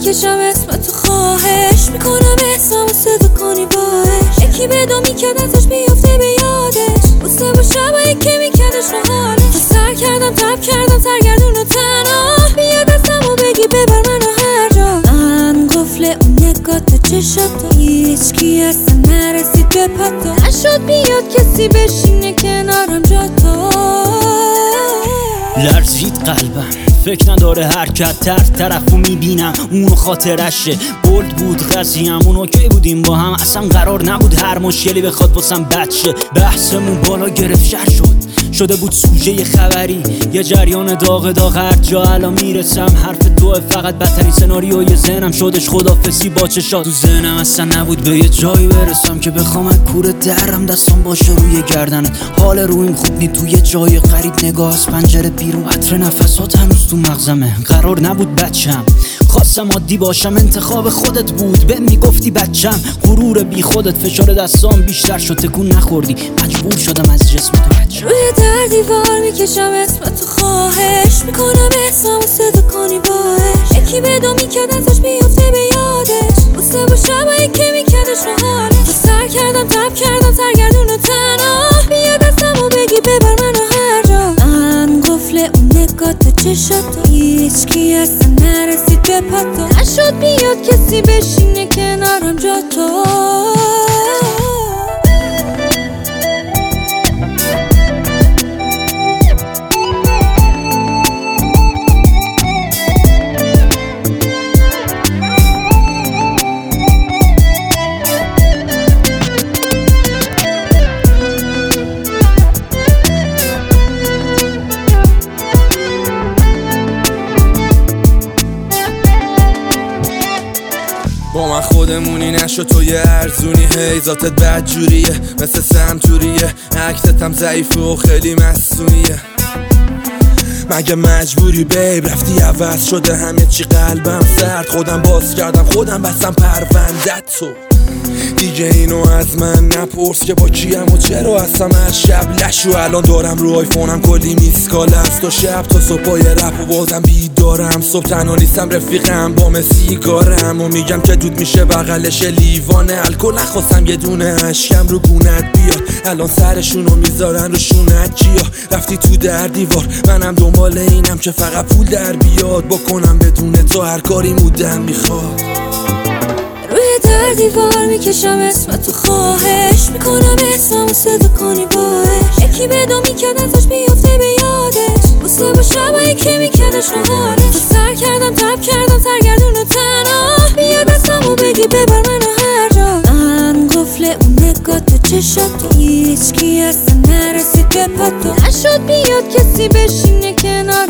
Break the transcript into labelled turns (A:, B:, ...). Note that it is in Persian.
A: میکشم اسمتو خواهش میکنم احسامو صدا کنی باش. یکی بدو میکرد ازش بیفته به یادش، بوسه با شبایی که میکردش رو حالش. سر کردم تب کردم سرگردون و تنها، بیا دستمو بگی ببر منو هر جا. من قفل اون نگاه تو چشات، هیچکی اصلا نرسید به پاتا. نشد بیاد کسی بشینه کنارم جا تو.
B: لرزید قلبم فکر نداره حرکت، طرفو میبینم اونو خاطرشه. بولد بود قضیه‌مون، اون اوکی بودیم با هم، اصلا قرار نبود هر مشکلی بخواد واسم بد شه. بحثمون بالا گرفت شر شده بود سوژه خبری، یه جریان داغ هر جا الان میرسم. حرف توه فقط بدترین سناریوی ذهنم شدش خدافظی با چشات. تو ذهنم اصلا نبود به یه جایی برسم که بخوام از کوره درم دستم باشه روی گردنت. حال رویم خوب نی، توی جای غریب نگاه از پنجره بیرون، عطر نفسات هنوز تو مغزمه. قرار نبود بچم، خواستم عادی باشم، انتخاب خودت بود. به میگفتی بچم، غرور بی خودت، فشار دستام بیشتر شد، تکون نخوردی، مجبور شدم از جسم تو بچم.
A: روی در دیوار میکشم اسمتو خواهش میکنم احسامو صدا کنی باش. یکی بدو میکرد ازش بیفته به یادش، بوسه با شبایی که میکردش رو حالش. سر کردم تب کردم سرگردون و تنها، بیا دستمو بگی ببر منو هر جا. من قفل اون نگاه تو چشات، هیچکی اصلا نرسید به پاتا. نشد بیاد کسی بشینه کنارم جا تو.
C: با من خودمونی نشو تو یه ارزونی، هی ذاتت بدجوریه مثل سمتوریه، عکست هم ضعیفه و خیلی مصونیه. مگه مجبوری بیب رفتی عوض شده همه چی، قلبم سرد، خودم باز کردم خودم بستم پروندت تو. دیگه اینو از من نپرس که با کیم و چرا هستم از شب لشو. الان دارم رو آیفونم کلی میسکال است و شب تا صبح پای رپ و بازم بیدارم. صبح تنها نیستم رفیقم با سیگارم و میگم که دود میشه بغلش لیوانه الکل. نخواستم یه دونه اشکم رو گونت بیاد، الان سرشونو میذارن رو شونت چیا. رفتی تو در دیوار، منم دنبال اینم که فقط پول در بیاد، بکنم بدون تو هر کاری مودم میخواد.
A: روی در دیوار میکشم اسمتو خواهش میکنم احسامو صدا کنی باش. یکی بدو میکرد ازش بیفته به یادش، بوسه با شبایی که میکردش رو حالش. سر کردم تب کردم سرگردون و تنها، بیا دستمو بگی ببر منو هر جا. من قفل اون نگاه تو چشات، هیچکی اصلا نرسید به پاتا. نشد بیاد کسی بشینه کنار